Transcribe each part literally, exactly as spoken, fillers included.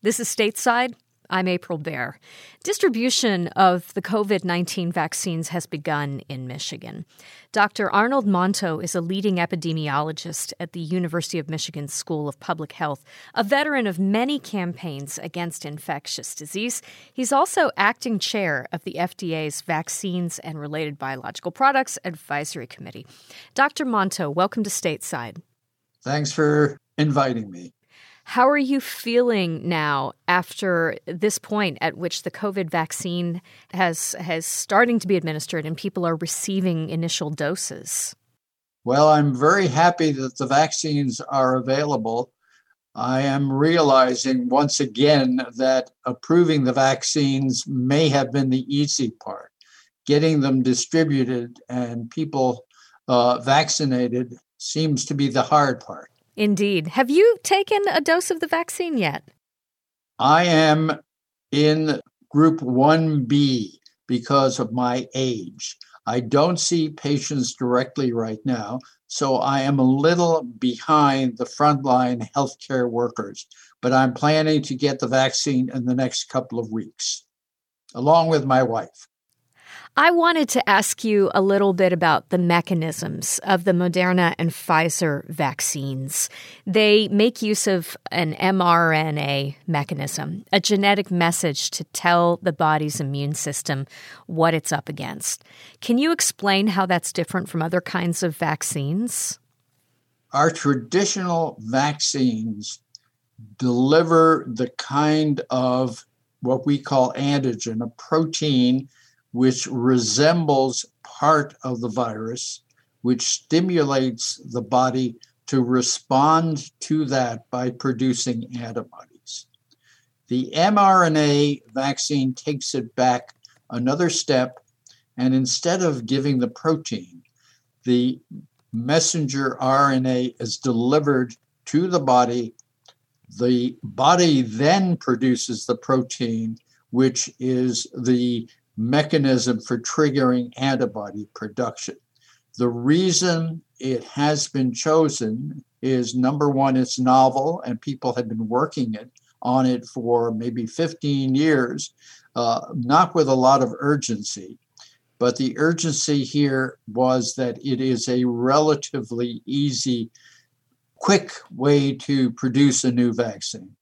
This is Stateside. I'm April Baer. Distribution of the covid nineteen vaccines has begun in Michigan. Doctor Arnold Monto is a leading epidemiologist at the University of Michigan School of Public Health, a veteran of many campaigns against infectious disease. He's also acting chair of the F D A's Vaccines and Related Biological Products Advisory Committee. Doctor Monto, welcome to Stateside. Thanks for inviting me. How are you feeling now after this point at which the COVID vaccine has has starting to be administered and people are receiving initial doses? Well, I'm very happy that the vaccines are available. I am realizing once again that approving the vaccines may have been the easy part. Getting them distributed and people uh, vaccinated seems to be the hard part. Indeed. Have you taken a dose of the vaccine yet? I am in group one B because of my age. I don't see patients directly right now, so I am a little behind the frontline healthcare workers, but I'm planning to get the vaccine in the next couple of weeks, along with my wife. I wanted to ask you a little bit about the mechanisms of the Moderna and Pfizer vaccines. They make use of an mRNA mechanism, a genetic message to tell the body's immune system what it's up against. Can you explain how that's different from other kinds of vaccines? Our traditional vaccines deliver the kind of what we call antigen, a protein which resembles part of the virus, which stimulates the body to respond to that by producing antibodies. The mRNA vaccine takes it back another step, and instead of giving the protein, the messenger R N A is delivered to the body. The body then produces the protein, which is the mechanism for triggering antibody production. The reason it has been chosen is, number one, it's novel, and people have been working it on it for maybe fifteen years, uh, not with a lot of urgency. But the urgency here was that it is a relatively easy, quick way to produce a new vaccine.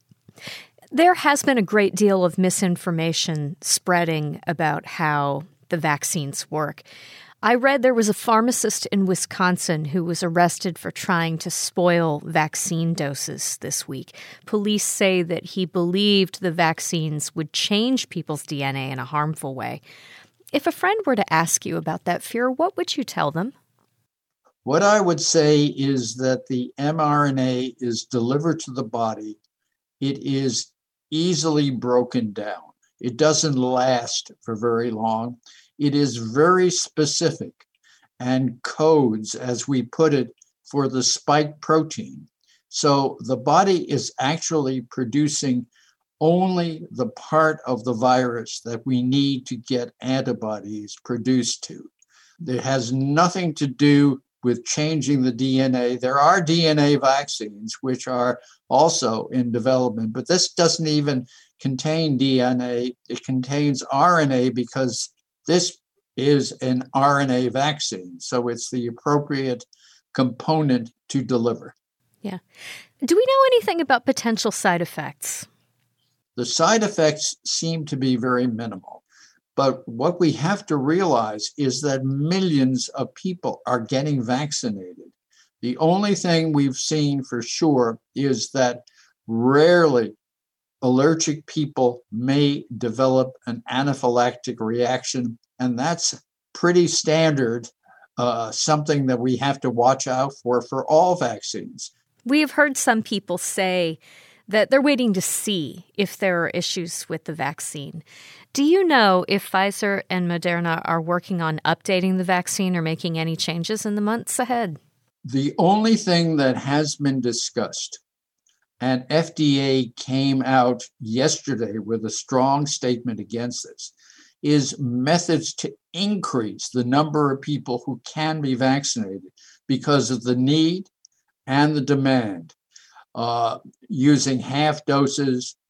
There has been a great deal of misinformation spreading about how the vaccines work. I read there was a pharmacist in Wisconsin who was arrested for trying to spoil vaccine doses this week. Police say that he believed the vaccines would change people's D N A in a harmful way. If a friend were to ask you about that fear, what would you tell them? What I would say is that the mRNA is delivered to the body. It is easily broken down. It doesn't last for very long. It is very specific and codes, as we put it, for the spike protein. So the body is actually producing only the part of the virus that we need to get antibodies produced to. It has nothing to do with changing the D N A. There are D N A vaccines which are also in development, but this doesn't even contain D N A. It contains R N A because this is an R N A vaccine. So it's the appropriate component to deliver. Yeah. Do we know anything about potential side effects? The side effects seem to be very minimal. But what we have to realize is that millions of people are getting vaccinated. The only thing we've seen for sure is that rarely allergic people may develop an anaphylactic reaction, and that's pretty standard, uh, something that we have to watch out for for all vaccines. We have heard some people say that they're waiting to see if there are issues with the vaccine. Do you know if Pfizer and Moderna are working on updating the vaccine or making any changes in the months ahead? The only thing that has been discussed, and F D A came out yesterday with a strong statement against this, is methods to increase the number of people who can be vaccinated because of the need and the demand, uh, using half doses,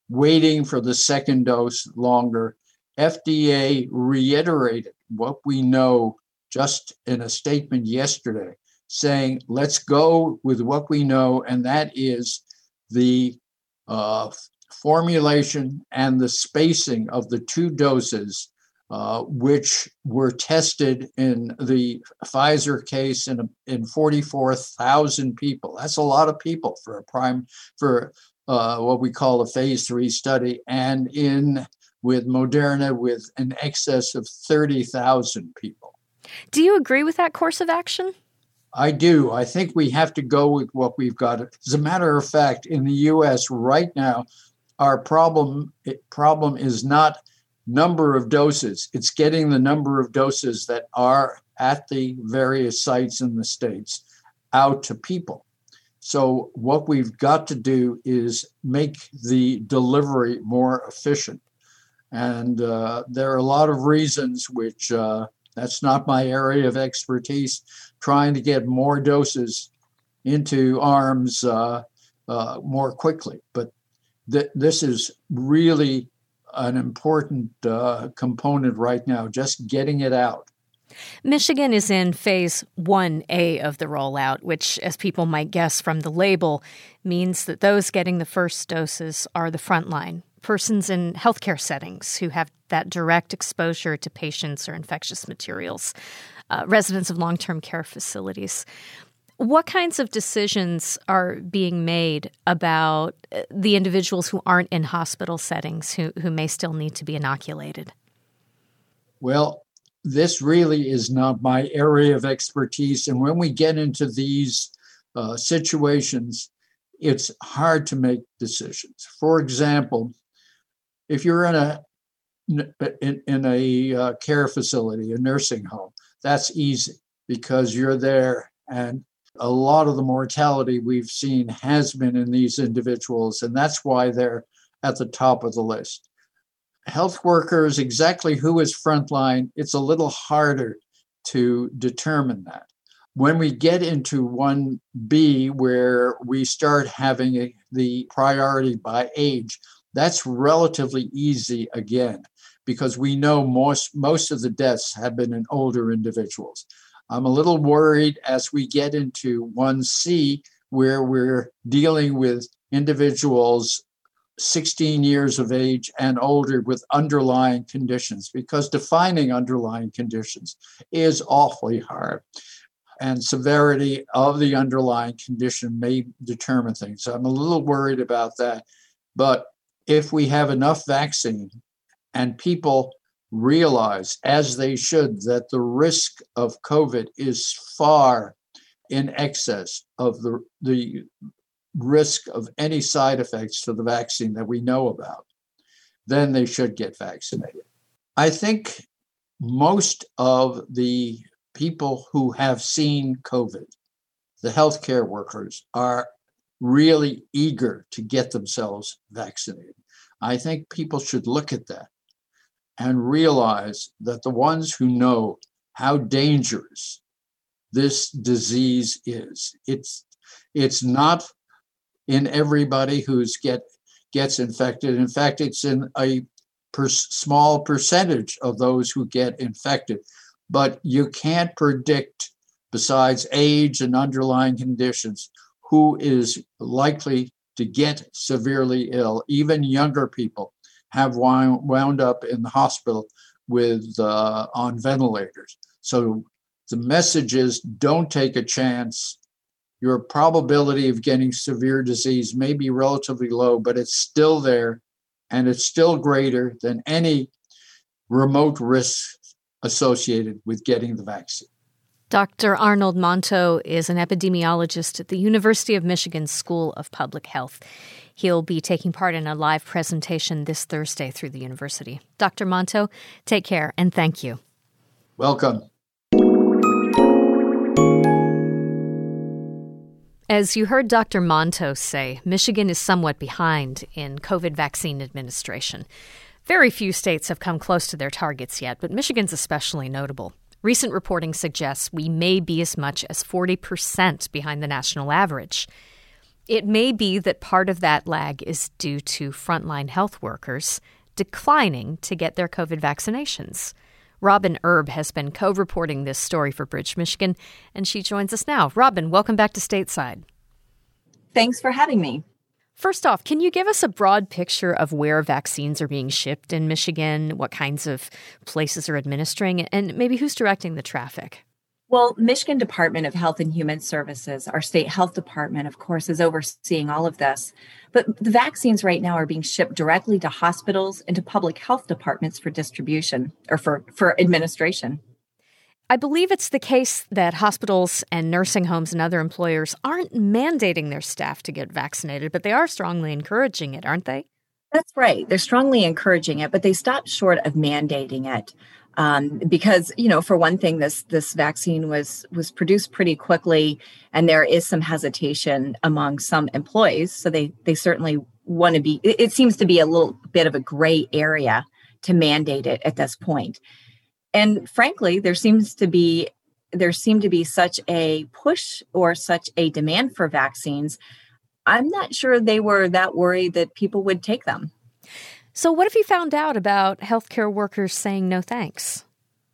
waiting for the second dose longer. F D A reiterated what we know just in a statement yesterday, saying, let's go with what we know, and that is the uh, formulation and the spacing of the two doses, uh, which were tested in the Pfizer case in, in forty-four thousand people. That's a lot of people for a prime, for uh, what we call a phase three study, and in with Moderna with an excess of thirty thousand people. Do you agree with that course of action? I do. I think we have to go with what we've got. As a matter of fact, in the U S right now, our problem problem is not number of doses. It's getting the number of doses that are at the various sites in the states out to people. So what we've got to do is make the delivery more efficient. And uh, there are a lot of reasons which uh, that's not my area of expertise, trying to get more doses into arms uh, uh, more quickly. But th- this is really an important uh, component right now, just getting it out. Michigan is in phase one A of the rollout, which, as people might guess from the label, means that those getting the first doses are the front line, persons in healthcare settings who have that direct exposure to patients or infectious materials, uh, residents of long-term care facilities. What kinds of decisions are being made about the individuals who aren't in hospital settings who, who may still need to be inoculated? Well, this really is not my area of expertise. And when we get into these uh, situations, it's hard to make decisions. For example, if you're in a in, in a uh, care facility, a nursing home, that's easy because you're there, and a lot of the mortality we've seen has been in these individuals, and that's why they're at the top of the list. Health workers, exactly who is frontline, it's a little harder to determine that. When we get into one B, where we start having a, the priority by age, that's relatively easy again, because we know most, most of the deaths have been in older individuals. I'm a little worried as we get into one C, where we're dealing with individuals sixteen years of age and older with underlying conditions, because defining underlying conditions is awfully hard. And severity of the underlying condition may determine things. So I'm a little worried about that. But if we have enough vaccine and people realize, as they should, that the risk of COVID is far in excess of the, the risk of any side effects to the vaccine that we know about, then they should get vaccinated. I think most of the people who have seen COVID, the healthcare workers, are really eager to get themselves vaccinated. I think people should look at that and realize that the ones who know how dangerous this disease is, it's it's not in everybody who's get gets infected. In fact, it's in a per, small percentage of those who get infected. But you can't predict, besides age and underlying conditions, who is likely to get severely ill. Even younger people have wound, wound up in the hospital with uh, on ventilators. So the message is, don't take a chance. Your probability of getting severe disease may be relatively low, but it's still there, and it's still greater than any remote risk associated with getting the vaccine. Doctor Arnold Monto is an epidemiologist at the University of Michigan School of Public Health. He'll be taking part in a live presentation this Thursday through the university. Doctor Monto, take care and thank you. Welcome. As you heard Doctor Monto say, Michigan is somewhat behind in COVID vaccine administration. Very few states have come close to their targets yet, but Michigan's especially notable. Recent reporting suggests we may be as much as forty percent behind the national average. It may be that part of that lag is due to frontline health workers declining to get their COVID vaccinations. Robin Erb has been co-reporting this story for Bridge, Michigan, and she joins us now. Robin, welcome back to Stateside. Thanks for having me. First off, can you give us a broad picture of where vaccines are being shipped in Michigan, what kinds of places are administering, and maybe who's directing the traffic? Well, Michigan Department of Health and Human Services, our state health department, of course, is overseeing all of this. But the vaccines right now are being shipped directly to hospitals and to public health departments for distribution or for, for administration. I believe it's the case that hospitals and nursing homes and other employers aren't mandating their staff to get vaccinated, but they are strongly encouraging it, aren't they? That's right. They're strongly encouraging it, but they stopped short of mandating it. Um, because, you know, for one thing, this this vaccine was was produced pretty quickly, and there is some hesitation among some employees. So they they certainly want to be, it, it seems to be a little bit of a gray area to mandate it at this point. And frankly, there seems to be, there seemed to be such a push or such a demand for vaccines. I'm not sure they were that worried that people would take them. So what have you found out about healthcare workers saying no thanks?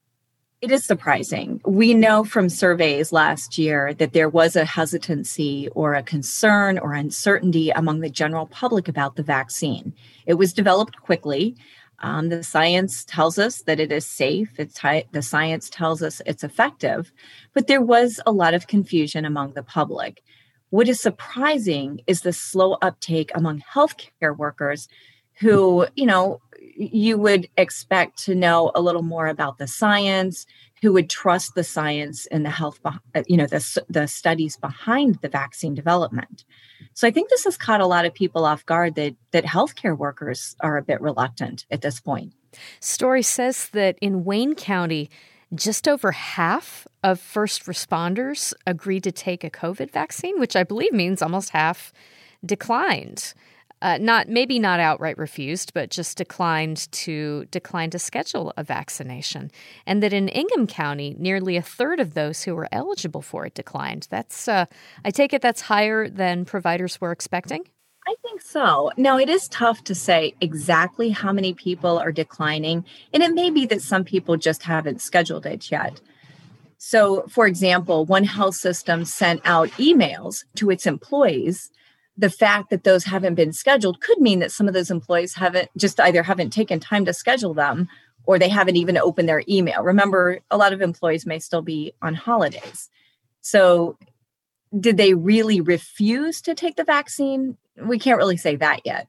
It is surprising. We know from surveys last year that there was a hesitancy or a concern or uncertainty among the general public about the vaccine. It was developed quickly. Um, the science tells us that it is safe. It's high, the science tells us it's effective, but there was a lot of confusion among the public. What is surprising is the slow uptake among healthcare workers who, you know, you would expect to know a little more about the science, who would trust the science and the health, you know, the, the studies behind the vaccine development. So I think this has caught a lot of people off guard that that healthcare workers are a bit reluctant at this point. Story says that in Wayne County, just over half of first responders agreed to take a COVID vaccine, which I believe means almost half declined. Uh, not maybe not outright refused, but just declined to declined to schedule a vaccination. And that in Ingham County, nearly a third of those who were eligible for it declined. That's uh, I take it that's higher than providers were expecting? I think so. Now, it is tough to say exactly how many people are declining, and it may be that some people just haven't scheduled it yet. So, for example, one health system sent out emails to its employees. The fact that those haven't been scheduled could mean that some of those employees haven't just either haven't taken time to schedule them or they haven't even opened their email. Remember, a lot of employees may still be on holidays. So did they really refuse to take the vaccine? We can't really say that yet.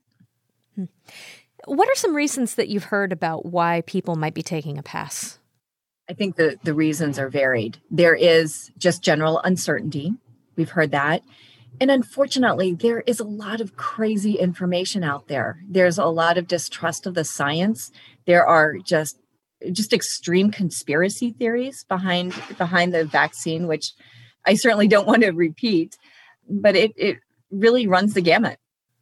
What are some reasons that you've heard about why people might be taking a pass? I think the, the reasons are varied. There is just general uncertainty. We've heard that. And unfortunately, there is a lot of crazy information out there. There's a lot of distrust of the science. There are just just extreme conspiracy theories behind behind the vaccine, which I certainly don't want to repeat, but it, it really runs the gamut.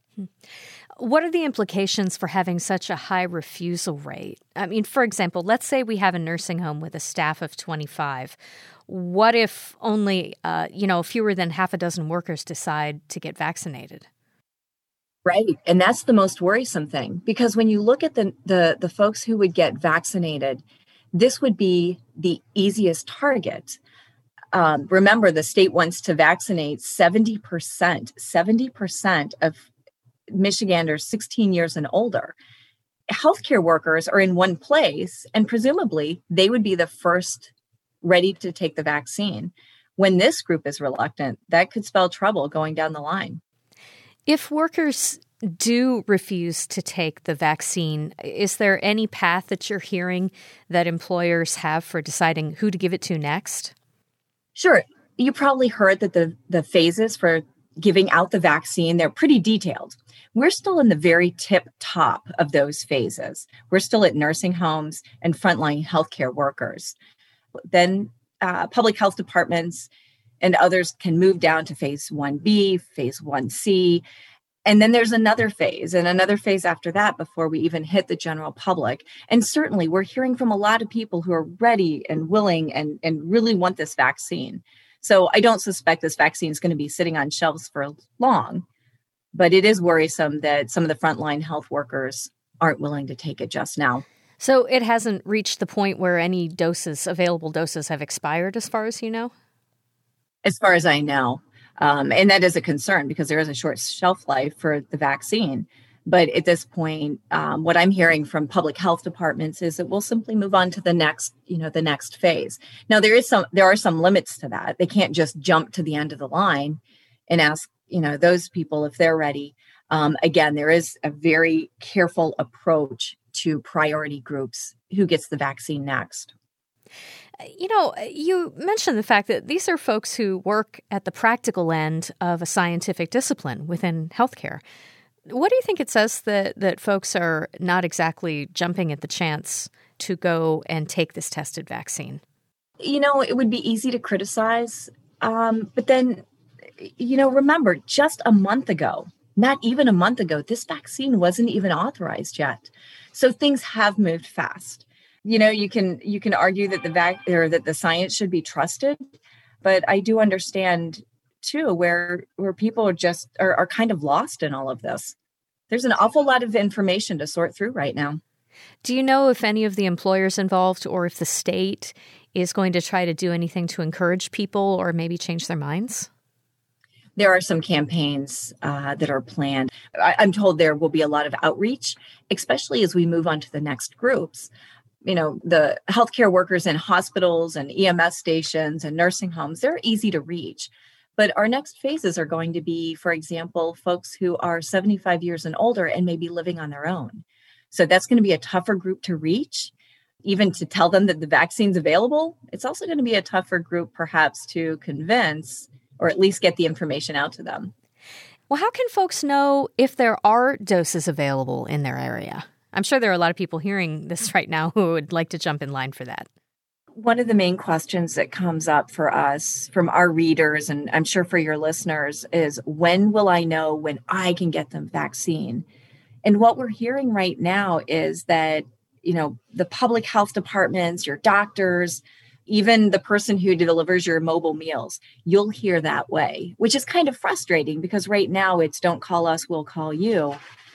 What are the implications for having such a high refusal rate? I mean, for example, let's say we have a nursing home with a staff of twenty-five. What if only, uh, you know, fewer than half a dozen workers decide to get vaccinated? Right. And that's the most worrisome thing, because when you look at the, the, the folks who would get vaccinated, this would be the easiest target. Um, remember, the state wants to vaccinate seventy percent, seventy percent of Michiganders sixteen years and older. Healthcare workers are in one place, and presumably they would be the first ready to take the vaccine. When this group is reluctant, that could spell trouble going down the line. If workers do refuse to take the vaccine, is there any path that you're hearing that employers have for deciding who to give it to next? Sure. You probably heard that the, the phases for giving out the vaccine, they're pretty detailed. We're still in the very tip top of those phases. We're still at nursing homes and frontline healthcare workers. Then uh, public health departments and others can move down to phase one B, phase one C. And then there's another phase and another phase after that before we even hit the general public. And certainly we're hearing from a lot of people who are ready and willing and, and really want this vaccine. So I don't suspect this vaccine is going to be sitting on shelves for long, but it is worrisome that some of the frontline health workers aren't willing to take it just now. So it hasn't reached the point where any doses, available doses, have expired as far as you know? As far as I know. Um, and that is a concern because there is a short shelf life for the vaccine. But at this point, um, what I'm hearing from public health departments is that we'll simply move on to the next, you know, the next phase. Now, there is some, there are some limits to that. They can't just jump to the end of the line and ask, you know, those people if they're ready. Um, again, there is a very careful approach to priority groups who gets the vaccine next. You know, you mentioned the fact that these are folks who work at the practical end of a scientific discipline within healthcare. What do you think it says that, that folks are not exactly jumping at the chance to go and take this tested vaccine? You know, it would be easy to criticize. Um, but then, you know, remember, just a month ago, not even a month ago, this vaccine wasn't even authorized yet. So things have moved fast. You know, you can you can argue that the vac- or that the science should be trusted, but I do understand too where where people are just are, are kind of lost in all of this. There's an awful lot of information to sort through right now. Do you know if any of the employers involved or if the state is going to try to do anything to encourage people or maybe change their minds? There are some campaigns uh, that are planned. I, I'm told there will be a lot of outreach, especially as we move on to the next groups. You know, the healthcare workers in hospitals and E M S stations and nursing homes, they're easy to reach. But our next phases are going to be, for example, folks who are seventy-five years and older and maybe living on their own. So that's going to be a tougher group to reach, even to tell them that the vaccine's available. It's also going to be a tougher group perhaps to convince or at least get the information out to them. Well, how can folks know if there are doses available in their area? I'm sure there are a lot of people hearing this right now who would like to jump in line for that. One of the main questions that comes up for us from our readers, and I'm sure for your listeners, is when will I know when I can get the vaccine? And what we're hearing right now is that, you know, the public health departments, your doctors, even the person who delivers your mobile meals, you'll hear that way, which is kind of frustrating because right now it's don't call us, we'll call you.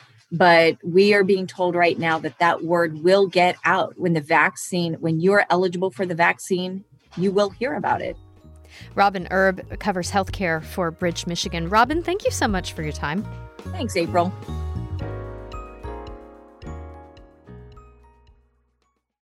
But we are being told right now that that word will get out when the vaccine, when you're eligible for the vaccine, you will hear about it. Robin Erb covers healthcare for Bridge, Michigan. Robin, thank you so much for your time. Thanks, April.